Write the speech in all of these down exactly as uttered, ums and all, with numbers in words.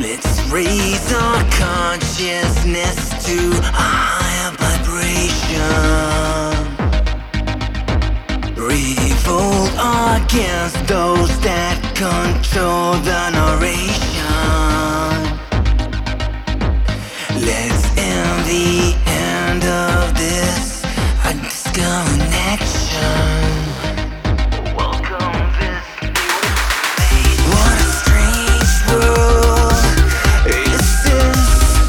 Let's raise our consciousness to a higher vibration. Revolt against those that control the narration. Let's end the end of this a disconnection. Welcome this new phase. What a strange world is this.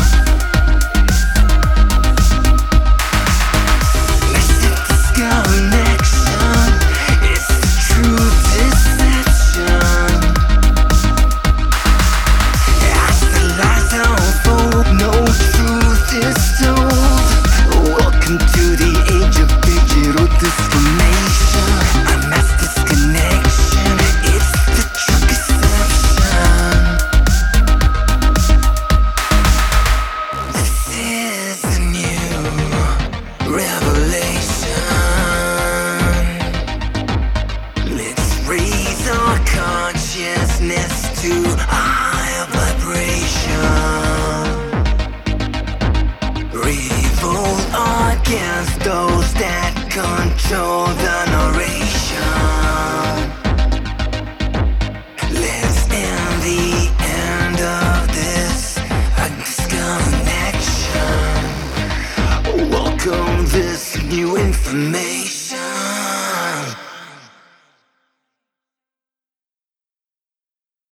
Massive disconnection. It's the true deception. As the lies unfold, no truth is told. Welcome to the age of digital discrimination. A mass disconnection. It's the true deception. This is the new revelation. Let's raise our consciousness to a higher vibration. Revolt against those that control the narration. Let's end the end of this a disconnection. Welcome this new information.